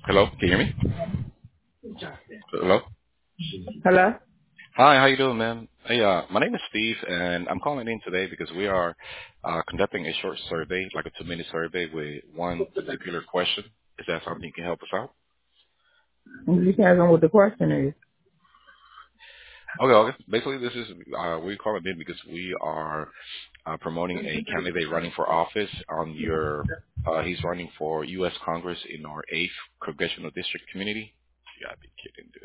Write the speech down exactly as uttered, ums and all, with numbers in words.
Hello, can you hear me? Hello. Hello? Hi, how you doing, man? Hey, uh, my name is Steve, and I'm calling in today because we are uh, conducting a short survey, like a two-minute survey with one particular question. Is that something you can help us out? It depends on what the question is. Okay, okay. Basically, this is uh, we call it in because we are uh, promoting a candidate running for office on your. Uh, he's running for U S Congress in our eighth congressional district community. You gotta be kidding,